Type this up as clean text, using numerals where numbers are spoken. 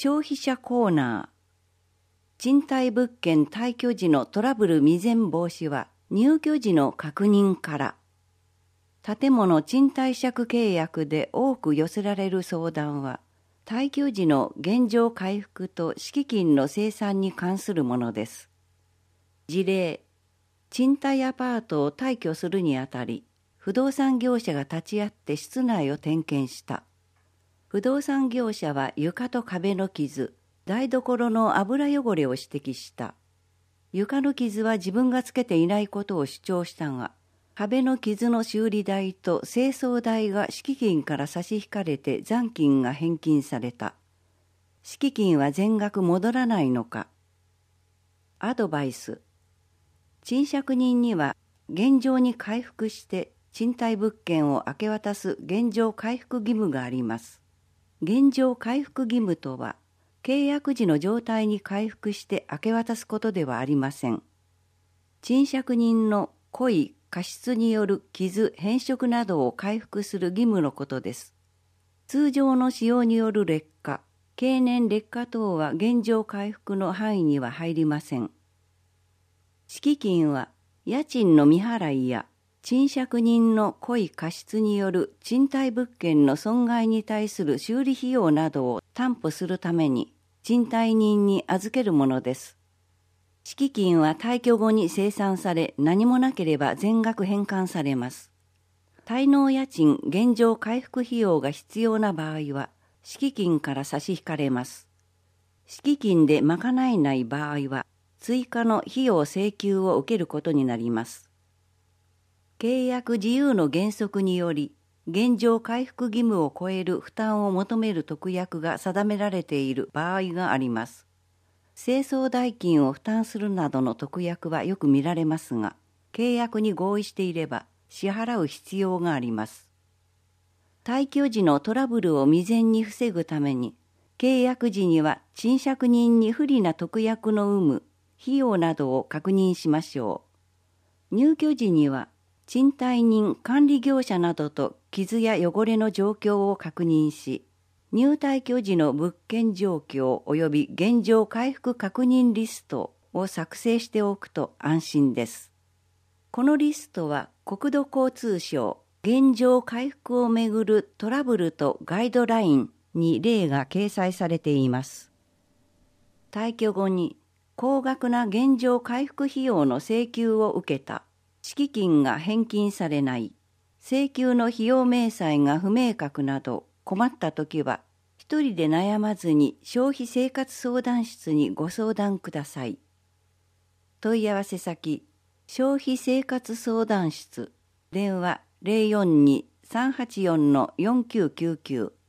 消費者コーナー。賃貸物件退去時のトラブル未然防止は入居時の確認から。建物賃貸借契約で多く寄せられる相談は、退去時の現状回復と敷金の清算に関するものです。事例、賃貸アパートを退去するにあたり、不動産業者が立ち会って室内を点検した。不動産業者は床と壁の傷、台所の油汚れを指摘した。床の傷は自分がつけていないことを主張したが、壁の傷の修理代と清掃代が敷金から差し引かれて残金が返金された。敷金は全額戻らないのか。アドバイス。賃借人には現状に回復して賃貸物件を明け渡す現状回復義務があります。現状回復義務とは、契約時の状態に回復して明け渡すことではありません。賃借人の故意、過失による傷、変色などを回復する義務のことです。通常の使用による劣化、経年劣化等は現状回復の範囲には入りません。敷金は家賃の未払いや賃借人の故意過失による賃貸物件の損害に対する修理費用などを担保するために賃貸人に預けるものです。敷金は退去後に清算され、何もなければ全額返還されます。滞納家賃現状回復費用が必要な場合は、敷金から差し引かれます。敷金で賄えない場合は、追加の費用請求を受けることになります。契約自由の原則により、現状回復義務を超える負担を求める特約が定められている場合があります。清掃代金を負担するなどの特約はよく見られますが、契約に合意していれば支払う必要があります。退去時のトラブルを未然に防ぐために、契約時には賃借人に不利な特約の有無、費用などを確認しましょう。入居時には、賃貸人、管理業者などと傷や汚れの状況を確認し、入退去時の物件状況及び現状回復確認リストを作成しておくと安心です。このリストは国土交通省現状回復をめぐるトラブルとガイドラインに例が掲載されています。退去後に高額な現状回復費用の請求を受けた、敷金が返金されない、請求の費用明細が不明確など困ったときは、一人で悩まずに消費生活相談室にご相談ください。問い合わせ先、消費生活相談室、電話 042-384-4999